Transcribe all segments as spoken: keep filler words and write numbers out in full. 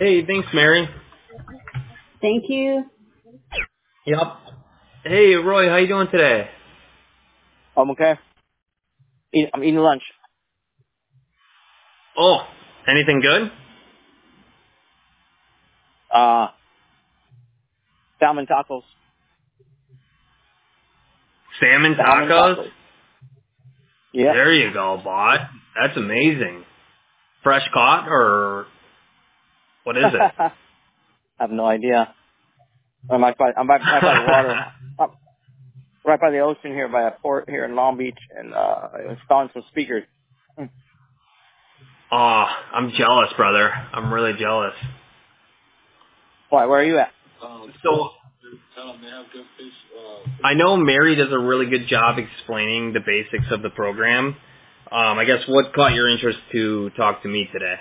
Hey, thanks, Mary. Thank you. Yep. Hey, Roy, how you doing today? I'm okay. Eat, I'm eating lunch. Oh, anything good? Uh, salmon tacos. Salmon Salmon tacos? tacos. Yeah. There you go, bot. That's amazing. Fresh caught, or what is it? I have no idea. I'm right by, I'm right, right by the water. I'm right by the ocean here, by a port here in Long Beach, and uh, installing some speakers. Oh, I'm jealous, brother. I'm really jealous. Why? Where are you at? So, I know Mary does a really good job explaining the basics of the program. Um, I guess what caught your interest to talk to me today?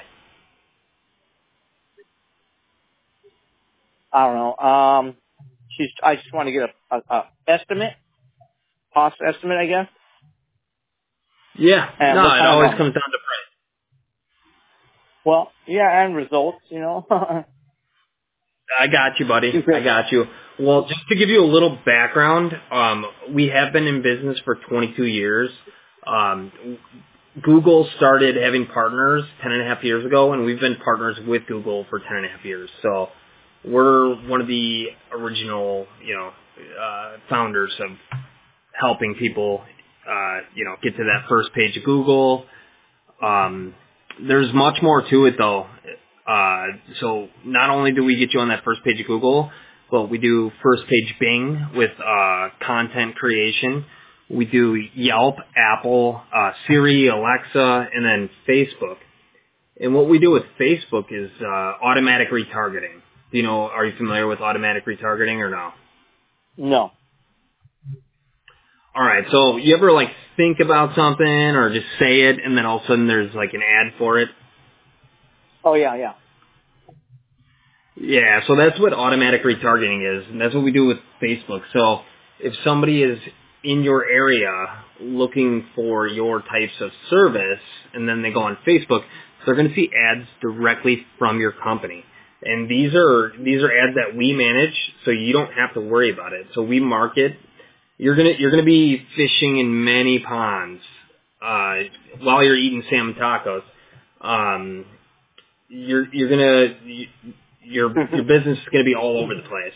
I don't know. Um, she's. I just want to get a, a, a estimate, cost estimate, I guess. Yeah, And no, what it kind of always um. comes down to price. Well, yeah, and results. You know. I got you, buddy. I Okay. got you. Well, just to give you a little background, um, we have been in business for twenty-two years. Um, Google started having partners ten and a half years ago, and we've been partners with Google for ten and a half years. So we're one of the original, you know, uh, founders of helping people, uh, you know, get to that first page of Google. Um, there's much more to it though. Uh, so not only do we get you on that first page of Google, but we do first page Bing with uh, content creation. We do Yelp, Apple, uh, Siri, Alexa, and then Facebook. And what we do with Facebook is uh, automatic retargeting. Do you know? Are you familiar with automatic retargeting or no? No. All right. So you ever like think about something or just say it, and then all of a sudden there's like an ad for it? Oh yeah, yeah. Yeah, so that's what automatic retargeting is, and that's what we do with Facebook. So if somebody is in your area looking for your types of service, and then they go on Facebook, they're going to see ads directly from your company. And these are these are ads that we manage, so you don't have to worry about it. So we market. You're gonna you're gonna be fishing in many ponds uh, while you're eating salmon tacos. Um, you're you're gonna you, your your business is gonna be all over the place.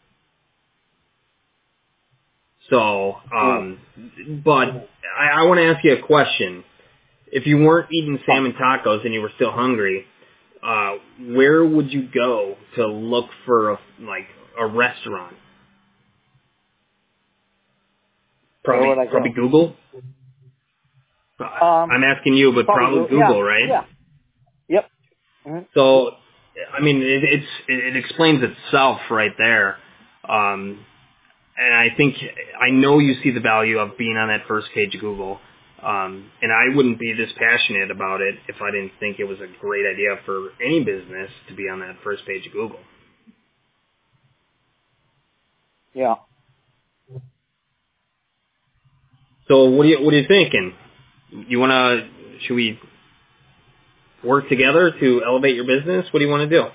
So, Mm. um, but I, I want to ask you a question. If you weren't eating Oh. salmon tacos and you were still hungry, uh, where would you go to look for a, like a restaurant? Where Probably would I probably go? Google. Um, I'm asking you, but probably probably go. Yeah, Google, right? yeah. Yep. Mm-hmm. So, I mean, it, it's it, it explains itself right there. Um, and I think I know you see the value of being on that first page of Google. Um, and I wouldn't be this passionate about it if I didn't think it was a great idea for any business to be on that first page of Google. Yeah. So, what do you what are you thinking? You want to? Should we work together to elevate your business? What do you want to do?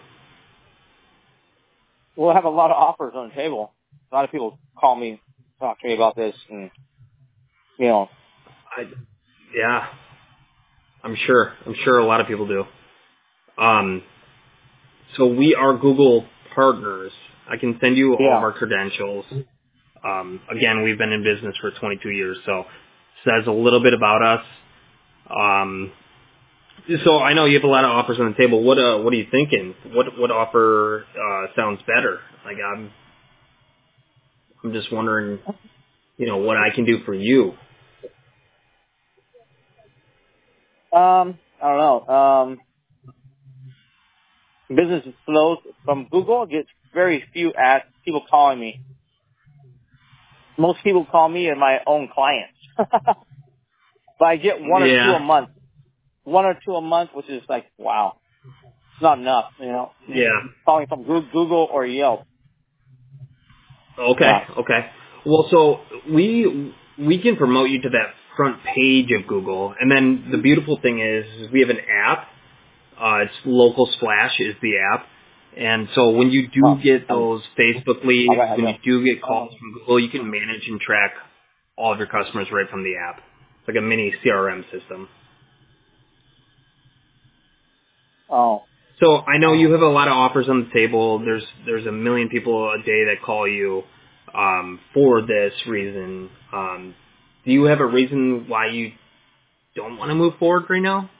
We'll have a lot of offers on the table. A lot of people call me, talk to me about this, and you know. I, yeah, I'm sure. I'm sure a lot of people do. Um, so we are Google partners. I can send you all of Yeah. our credentials. Um, again, we've been in business for twenty-two years, so says a little bit about us. Um, so I know you have a lot of offers on the table. What uh, what are you thinking? What what offer uh, sounds better? Like I'm I'm just wondering, you know, what I can do for you. Um, I don't know. Um, business is slow from Google. Gets very few ads. People calling me. Most people call me and my own clients. But I get one or two a Yeah, month. One or two a month, which is like, wow. It's not enough, you know. yeah. Calling from Goo- Google or Yelp. Okay, Yeah. okay. Well, so we we can promote you to that front page of Google, and then the beautiful thing is, is we have an app. Uh, it's Local Splash is the app. And so when you do Oh, get those Facebook leads, okay, when you okay. do get calls from Google, you can manage and track all of your customers right from the app. It's like a mini C R M system. Oh, So I know you have a lot of offers on the table. There's there's a million people a day that call you um, for this reason. Um, do you have a reason why you don't want to move forward right now?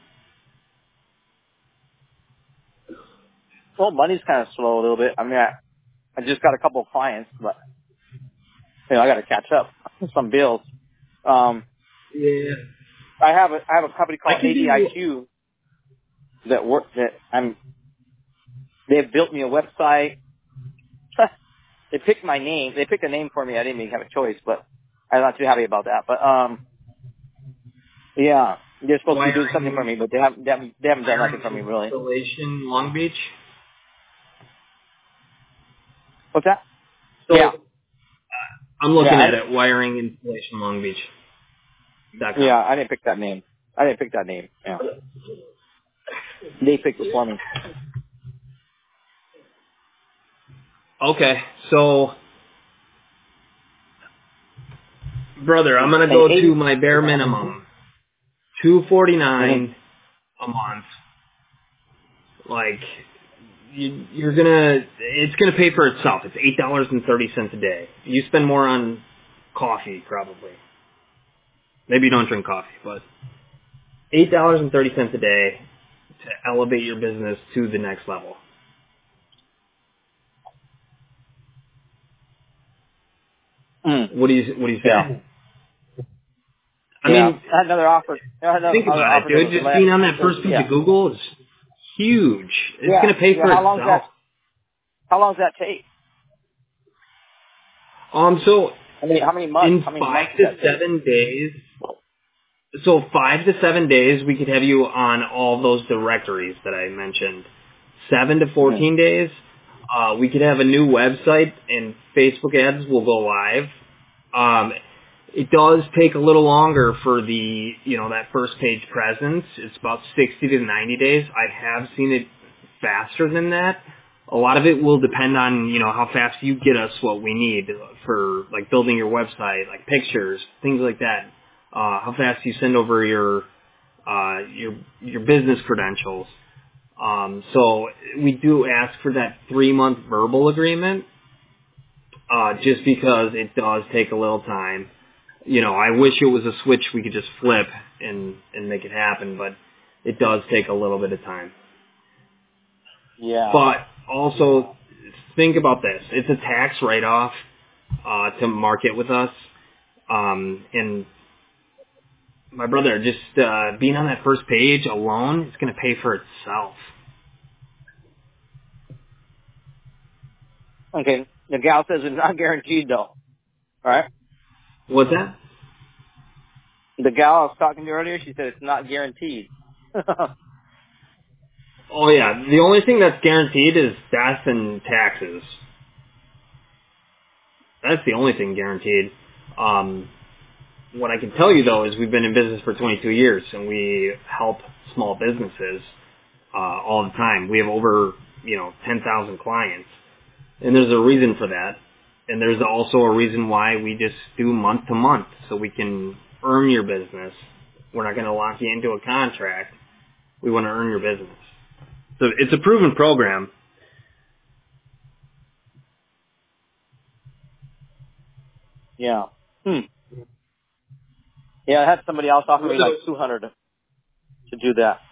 well, money's kind of slow a little bit. I mean, I, I just got a couple of clients, but you know, I got to catch up on some bills. Um, Yeah. I have a I have a company I called can do. A D I Q that work that I'm. They've built me a website. They picked my name. They picked a name for me. I didn't even have a choice, but I'm not too happy about that. But um, yeah, they're supposed to be doing something for Wiring, me, but they haven't. They haven't, they haven't done nothing wiring for me really. installation, Long Beach. What's that? So Yeah, I'm yeah, looking I, at it. Wiring installation, Long Beach dot com. yeah. I didn't pick that name. I didn't pick that name. Yeah, they picked it for me. Okay, so brother, I'm gonna And go to eighty. my bare minimum, two forty Mm-hmm. nine a month. Like you, you're gonna, it's gonna pay for itself. It's eight dollars and thirty cents a day. You spend more on coffee probably. Maybe you don't drink coffee, but eight dollars and thirty cents a day to elevate your business to the next level. Mm. What do you What do you Yeah, say? I yeah. mean, I had another offer. I had another think other about it, offer that dude. was Just less. being on that So, first page yeah, of Google is huge. It's yeah, gonna pay yeah. for How long does itself. that? How long does that take? Um, so I mean, how many months? in How many five months does to that take? seven days, so five to seven days, we could have you on all those directories that I mentioned. Seven to Mm-hmm. fourteen days, uh, we could have a new website and Facebook ads will go live. Um, it does take a little longer for the, you know, that first page presence. It's about sixty to ninety days. I have seen it faster than that. A lot of it will depend on, you know, how fast you get us what we need for, like, building your website, like pictures, things like that. Uh, how fast you send over your, uh, your, your business credentials. Um, so we do ask for that three month verbal agreement, uh, just because it does take a little time. You know, I wish it was a switch we could just flip and, and make it happen, but it does take a little bit of time. Yeah. But also, think about this. It's a tax write-off uh, to market with us. Um, and my brother, just uh, being on that first page alone, it's going to pay for itself. Okay. The gal says it's not guaranteed though. All right. What's that? The gal I was talking to earlier, she said it's not guaranteed. Oh, yeah. The only thing that's guaranteed is death and taxes. That's the only thing guaranteed. Um, what I can tell you, though, is we've been in business for twenty-two years, and we help small businesses uh, all the time. We have over, you know, ten thousand clients, and there's a reason for that. And there's also a reason why we just do month to month, so we can earn your business. We're not going to lock you into a contract. We want to earn your business. So it's a proven program. Yeah. Hmm. Yeah, I had somebody else offer me like two hundred to, to do that.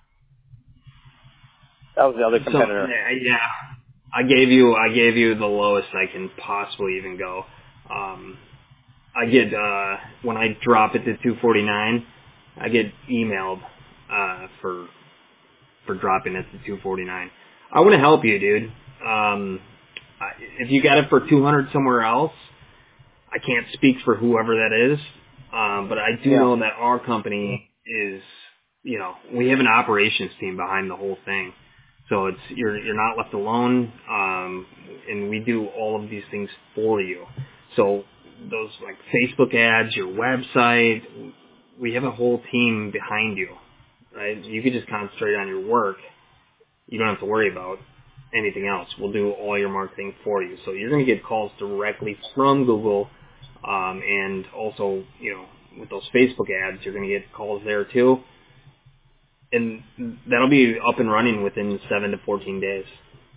That was the other So competitor. yeah, I gave you I gave you the lowest I can possibly even go. Um, I get uh, when I drop it to two forty-nine, I get emailed uh, for for dropping it to two forty-nine. I want to help you, dude. Um, I, if you got it for two hundred somewhere else, I can't speak for whoever that is, um, but I do Yeah. know that our company is, you know, we have an operations team behind the whole thing. So it's you're you're not left alone, um, and we do all of these things for you. So those like Facebook ads, your website, we have a whole team behind you, right? You could just concentrate on your work. You don't have to worry about anything else. We'll do all your marketing for you. So you're going to get calls directly from Google, um, and also, you know, with those Facebook ads, you're going to get calls there too. And that'll be up and running within seven to fourteen days.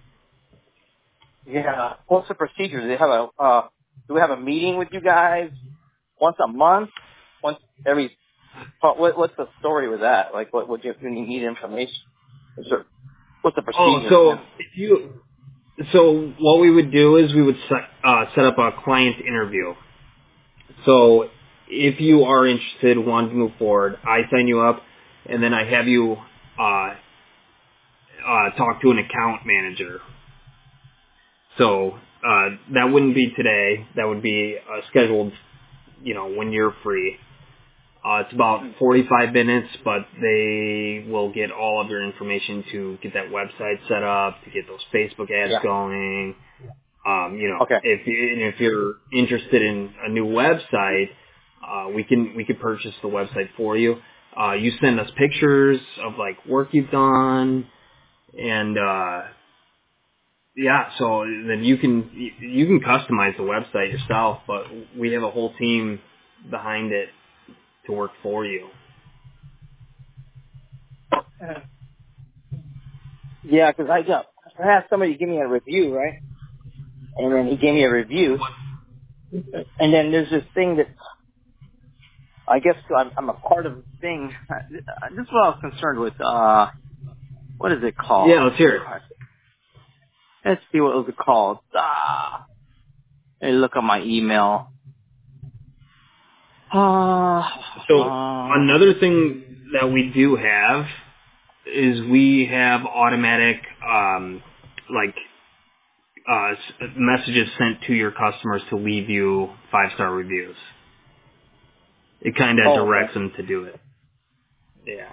Yeah. What's the procedure? Do they have a, uh, do we have a meeting with you guys once a month? Once every, what, what's the story with that? Like, what would you, when you need information? Is there, what's the Oh, procedure? so if you, so what we would do is we would set, uh, set up a client interview. So if you are interested, want to move forward, I sign you up, and then I have you uh, uh, talk to an account manager. So uh, that wouldn't be today. That would be uh, scheduled, you know, when you're free. Uh, it's about forty-five minutes, but they will get all of your information to get that website set up, to get those Facebook ads Yeah. going. Um, you know, Okay. if you, and if you're interested in a new website, uh, we can we can purchase the website for you. Uh, you send us pictures of like work you've done, and uh, yeah, so then you can you you can customize the website yourself, but we have a whole team behind it to work for you. Yeah, because I got, I had somebody give me a review, right? And then he gave me a review. And then there's this thing that, I guess I'm, I'm a part of the thing. This is what I was concerned with. Uh, what is it called? Yeah, let's hear it. Let's see what was it called. Ah, let me look at my email. Ah, So uh, another thing that we do have is we have automatic um, like uh, s- messages sent to your customers to leave you five star reviews. It kind of oh, directs okay. them to do it. Yeah.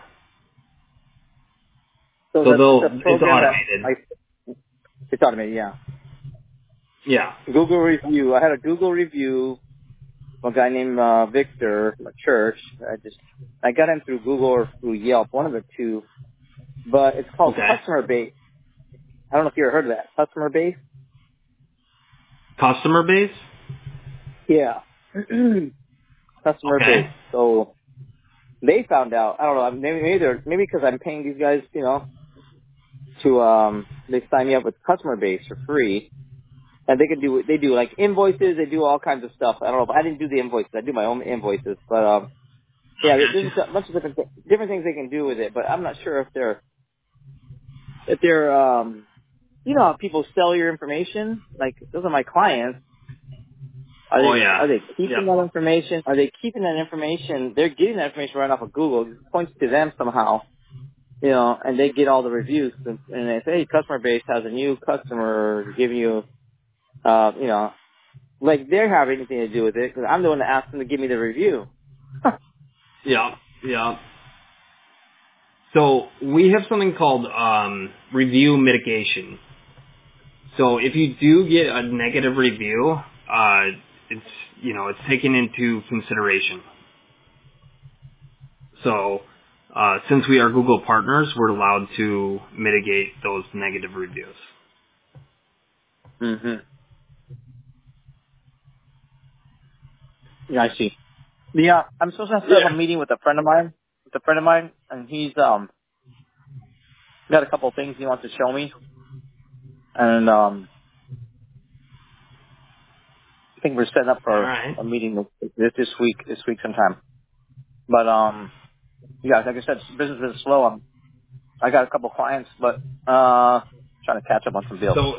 So So the, they'll the it's program that automated. I, it's automated, yeah. Yeah. Google review. I had a Google review from a guy named uh, Victor from a church. I just, I got him through Google or through Yelp, one of the two. But it's called Okay. Customer Base. I don't know if you ever heard of that. Customer Base? Customer base. Yeah. Customer Base. Okay. So they found out. I don't know. Maybe maybe they're, maybe because I'm paying these guys, you know, to um, they sign me up with Customer Base for free, and they can do they do like invoices. They do all kinds of stuff. I don't know. But I didn't do the invoices. I do my own invoices. But um, yeah, there- there's a bunch of different thi- different things they can do with it. But I'm not sure if they're if they're um, you know, how people sell your information. Like those are my clients. Are Oh they yeah. are they keeping Yep. that information? Are they keeping that information? They're getting that information right off of Google. It points to them somehow, you know, and they get all the reviews. And, and they say, hey, customer base has a new customer giving you, uh, you know, like they have anything to do with it because I'm the one that asked them to give me the review. Yep. Yep. So we have something called um, review mitigation. So if you do get a negative review, uh, it's you know it's taken into consideration. So uh, since we are Google partners, we're allowed to mitigate those negative reviews. hmm Yeah, I see. Yeah, I'm supposed to set up a Yeah. meeting with a friend of mine, with a friend of mine, and he's um got a couple of things he wants to show me, and um I think we're setting up All for right. a meeting this this week, this week sometime. But um, yeah, like I said, business is slow. I'm, I got a couple clients, but uh, trying to catch up on some bills. So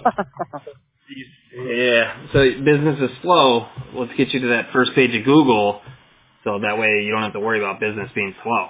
yeah, so business is slow. Let's get you to that first page of Google, so that way you don't have to worry about business being slow.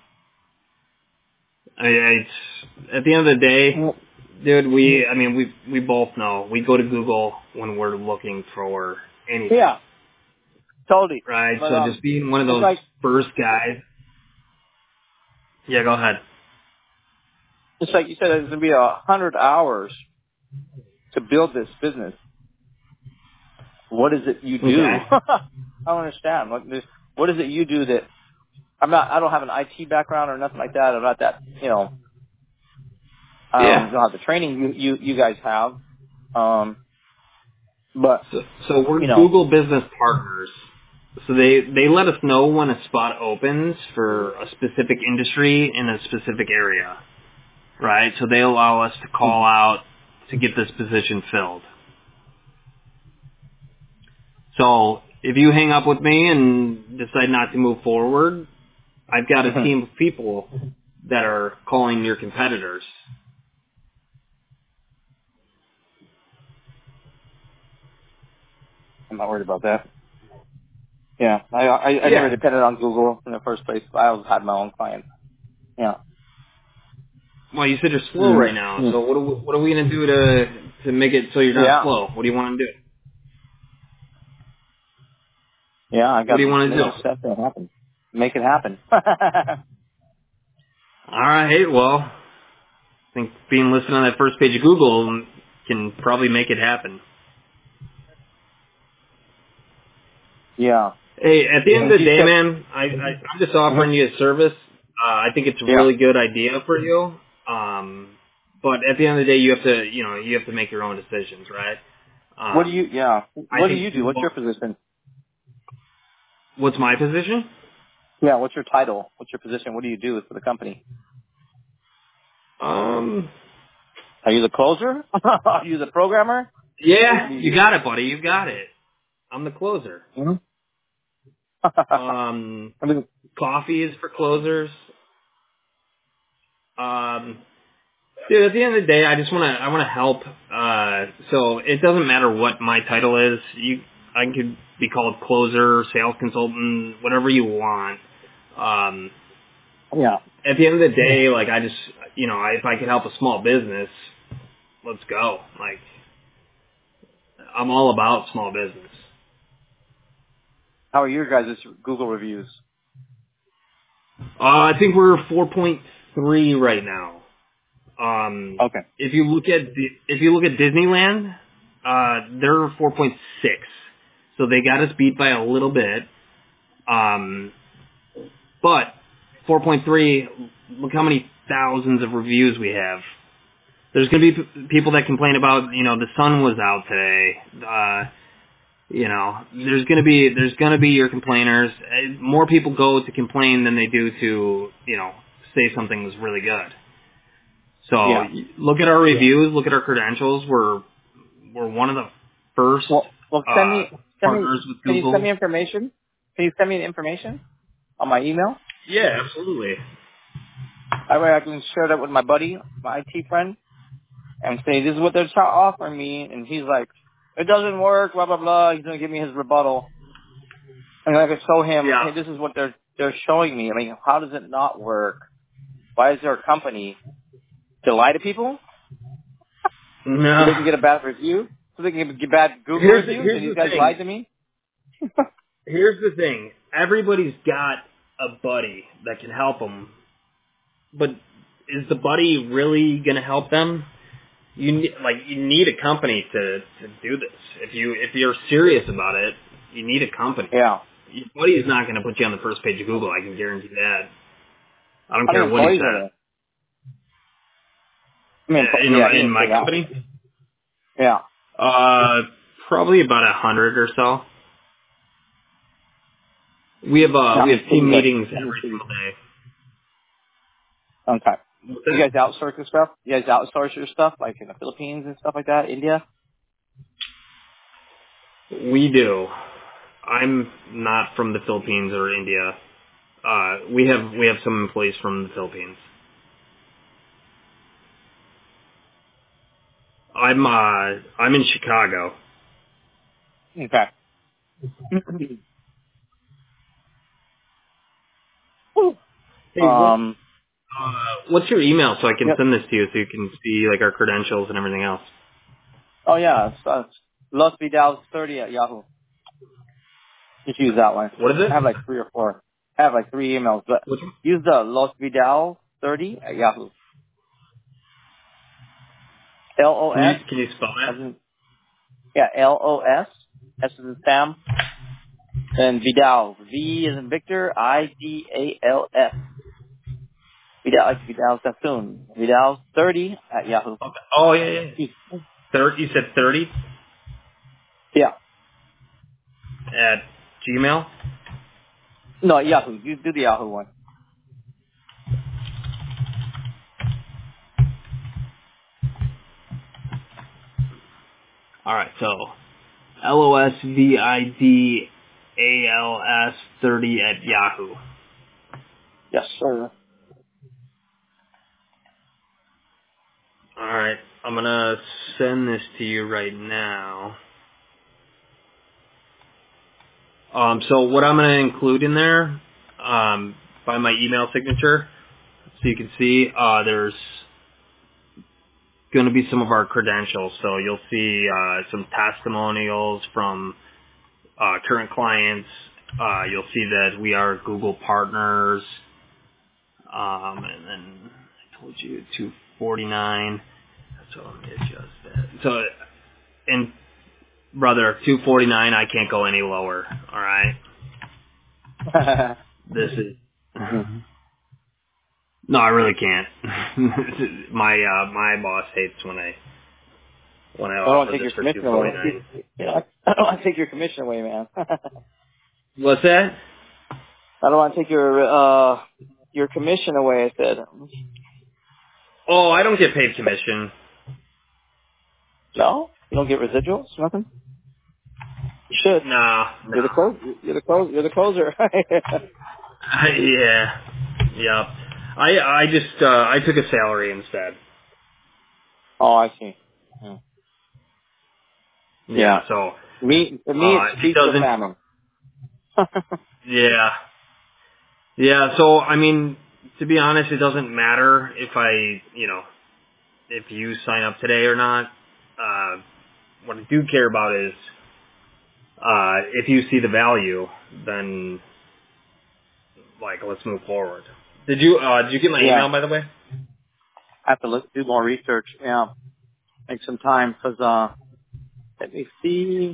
I mean, it's at the end of the day, dude. We, I mean, we we both know we go to Google when we're looking for anything, Yeah, totally. right? But So um, just being one of it's those like first guys. Yeah, go ahead. it's like you said, it's gonna be a hundred hours to build this business. What is it you do? Okay. I don't understand. What what is it you do that I'm not? I don't have an I T background or nothing like that. I'm not that. You know, I Yeah. don't know how the training you, you, you guys have. Um, but, So, so we're you know. Google Business Partners. So they, they let us know when a spot opens for a specific industry in a specific area, right? So they allow us to call out to get this position filled. So if you hang up with me and decide not to move forward, I've got a team of people that are calling your competitors. I'm not worried about that. Yeah, I I, I Yeah. never depended on Google in the first place. I always had my own clients. Yeah. Well, you said you're slow Mm. right now, so what are we, what are we going to do to to make it so you're not Yeah. slow? What do you want to do? Yeah, I What got do you to want to make do? it happen. happen. Make it happen. All right, well, I think being listed on that first page of Google can probably make it happen. yeah. Hey, at the end of the You day, said, man, I, I, I'm just offering you a service. Uh, I think it's a yeah. really good idea for you. Um, but at the end of the day, you have to, you know, you have to make your own decisions, right? What do Um, you, yeah. I What do think. you do? What's your position? What's my position? Yeah, what's your title? What's your position? What do you do for the company? Um, Are you the closer? Are you the programmer? What yeah, do you you do? got it, buddy. You got it. I'm the closer. Mm-hmm. Um, I mean, coffee is for closers. Um, dude, at the end of the day, I just want to I want to help. Uh, so it doesn't matter what my title is. You, I could be called closer, sales consultant, whatever you want. Um, yeah. at the end of the day, like I just, you know, if I could help a small business, let's go. Like I'm all about small business. How are your guys' Google reviews? Uh, I think we're four point three right now. Um, Okay. if you look at the, if you look at Disneyland, uh, they're four point six, so they got us beat by a little bit. Um, but four point three, look how many thousands of reviews we have. There's going to be p- people that complain about, you know, the sun was out today. Uh, you know, there's going to be there's going to be your complainers. Uh, More people go to complain than they do to, you know, say something was really good. So Yeah. y- look at our reviews, look at our credentials. We're we're one of the first Well, well, send uh, me, send me, partners with can you send Google. me information? Can you send me the information on my email? Yeah, absolutely. That way I can share that with my buddy, my I T friend, and say, this is what they're try- offering me. And he's like, it doesn't work, blah, blah, blah. He's going to give me his rebuttal. And I can show him, Yeah. hey, this is what they're, they're showing me. I mean, how does it not work? Why is there a company to lie to people so they No. can get a bad review? So they can get bad Google Here's the, reviews? And here's these the guys thing. lied to me? Here's the thing. Everybody's got a buddy that can help them, but is the buddy really going to help them? You ne- like you need a company to to do this. If you if you're serious about it, you need a company. Yeah. Your buddy's not going to put you on the first page of Google. I can guarantee that. I don't How many care what he employees are says. there? I mean, Uh, In yeah, he in didn't my say that. company, Yeah. uh, probably about a hundred or so. We have uh How we many have team cities are meetings every single day. Okay. What's You guys outsource your stuff? You guys outsource your stuff, like in the Philippines and stuff like that, India? that? We do. I'm not from the Philippines or India. Uh, we have we have some employees from the Philippines. I'm uh I'm in Chicago. Okay. Hey, what um, uh what's your email so I can yep. send this to you so you can see like our credentials and everything else? Oh, yeah. It's, uh, Los Vidals thirty at Yahoo. Just use that one. What is I it? have like three or four. I have like three emails, but Which one? use the Los Vidal thirty at Yahoo. L O Can you S, can you spell as that? in, yeah, L O S, S as in Sam, and Vidal, V as in Victor, I D A L S. Vidal, like Vidal Sassoon. Vidal thirty at Yahoo. Okay. Oh, yeah, yeah. yeah. thirty, you said thirty Yeah. at Gmail? No, Yahoo. You do the Yahoo one. All right, so L O S V I D A L S thirty at Yahoo. Yes, sir. All right, I'm going to send this to you right now. Um, so what I'm going to include in there, um, by my email signature, so you can see, uh, there's going to be some of our credentials. So you'll see uh, some testimonials from uh, current clients. Uh, you'll see that we are Google partners. Um, and then I told you two forty-nine. So let me adjust that. So, and brother, two forty-nine, I can't go any lower. All right. This is. No, I really can't. my uh, my boss hates when I when I I don't want offer to take this your for two commission forty away. nine. Yeah, I don't want to take your commission away, man. What's that? I don't want to take your uh your commission away. I said. Oh, I don't get paid commission. No, you don't get residuals. Nothing. You should. Nah, You're the nah. close. You're the close. You're the closer. yeah, yep. I I just uh, I took a salary instead. Oh, I see. Hmm. Yeah, Yeah. so Me, for me, uh, it's it feast or doesn't. famine. Yeah, yeah. So I mean, to be honest, it doesn't matter if I, you know, if you sign up today or not. Uh, what I do care about is uh, if you see the value, then like let's move forward. Did you uh, did you get my Yeah. email by the way? I have to look, do more research. Yeah. Make some time because uh, let me see.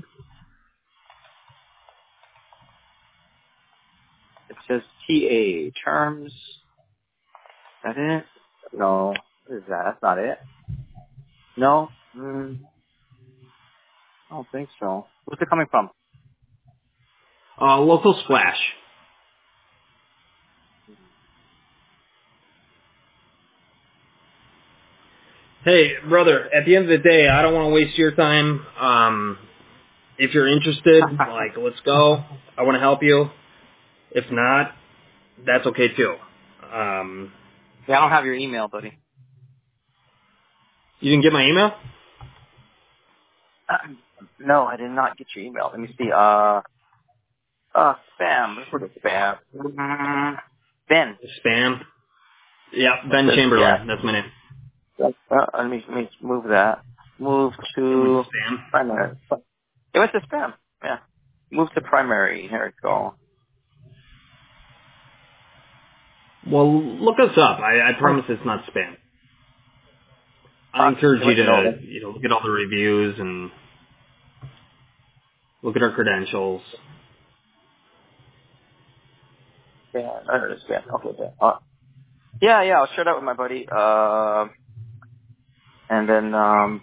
It says T A terms. Is that it? No. What is that? That's not it. No. Mm, I don't think so. Where's it coming from? Uh, local splash. Hey, brother, at the end of the day, I don't want to waste your time. Um, if you're interested, like, let's go. I want to help you. If not, that's okay too. Um, Yeah, I don't have your email, buddy. you didn't get my email? Uh, no, I did not get your email. Let me see. Uh, uh, spam. Let's look at spam. Mm, Ben. Spam? Yeah, It Ben says, yeah. Chamberlain. That's my name. Uh, let me let me move that. Move It went to to spam. primary. It went to spam. Yeah. Move to primary. Here we go. Well, look us up. I, I promise it's not spam. I Uh, encourage you let you know. to, you know, look at all the reviews and look at our credentials. Yeah, I heard it's spam. Okay, yeah. Uh, yeah, yeah. I'll share that with my buddy. Um, and then um,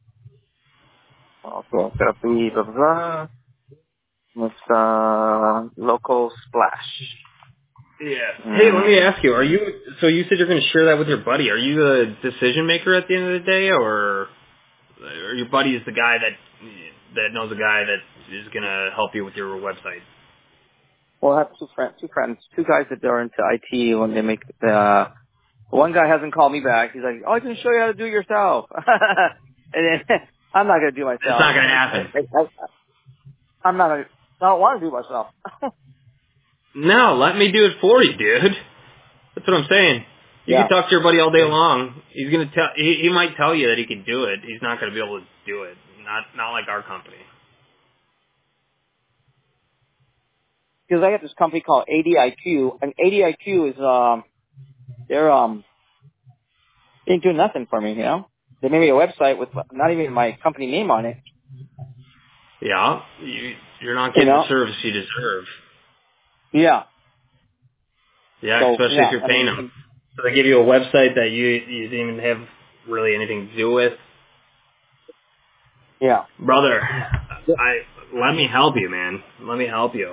okay, gonna be blah blah blah. It's uh local splash. Yeah. Hey, let me Mm. ask you, are you, so you said you're going to share that with your buddy. Are you the decision maker at the end of the day, or, or your buddy is the guy that, that knows a guy that is going to help you with your website? Well, I have two friends, two friends, two guys that are into I T when they make the. One guy hasn't called me back. He's like, "Oh, I can show you how to do it yourself." And then I'm not gonna do it It's myself. not going to I, happen. I, I, I'm not. Gonna, I don't want to do it myself. No, let me do it for you, dude. That's what I'm saying. You Yeah, can talk to your buddy all day long. He's going to tell, he, he might tell you that he can do it. He's not going to be able to do it. Not, not like our company. because I got this company called A D I Q, and A D I Q is um, they're um, they ain't doing nothing for me. You know, they made me a website with not even my company name on it. Yeah, you, you're not You getting the know, service you deserve. yeah. Yeah, So especially if yeah, you're I paying mean, them. So they give you a website that you you didn't even have really anything to do with. Yeah. Brother, I let me help you, man. Let me help you.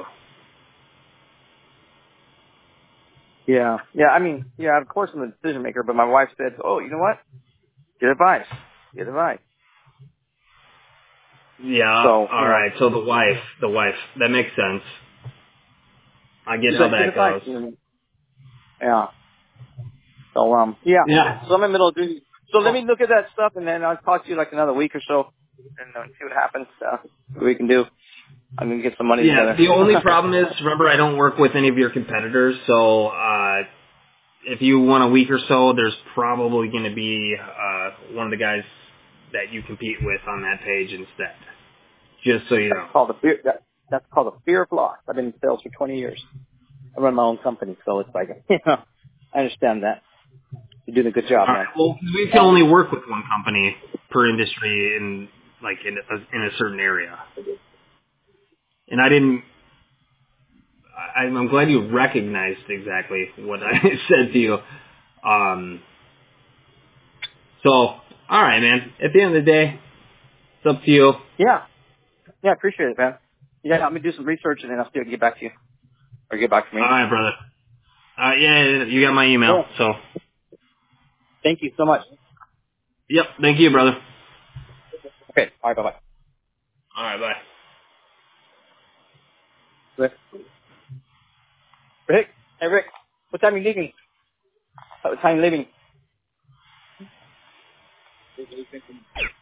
Yeah. Yeah, I mean, yeah, of course I'm the decision maker, but my wife said, oh, you know what? Get advice. Get advice. Yeah. So, All you know, right. So the wife, the wife, that makes sense. I guess how get that advice. goes. Yeah. So, um, yeah. Yeah. So I'm in the middle of doing, so let Well, me look at that stuff and then I'll talk to you like another week or so and uh, see what happens, uh, what we can do. I'm going to get some money yeah. together. The only problem is, remember, I don't work with any of your competitors, so uh, if you want a week or so, there's probably going to be uh, one of the guys that you compete with on that page instead. Just so you That's know. called the fear, that, that's called the fear of loss. I've been in sales for twenty years. I run my own company, so it's like, you know, I understand that. You're doing a good job, All right. man. Well, we can only work with one company per industry in like in a, in a certain area. And I didn't. I, I'm glad you recognized exactly what I said to you. Um. So, all right, man. At the end of the day, it's up to you. Yeah. Yeah, I appreciate it, man. Yeah, I'm going to do some research and then I'll still get back to you. Or get back to me. All right, brother. Uh, yeah, yeah, you got my email. Cool. So, Thank you so much. yep. Thank you, brother. Okay. All right, bye-bye. All right, bye. Rick? Rick? Hey, Rick. What time are you leaving? What time are you leaving?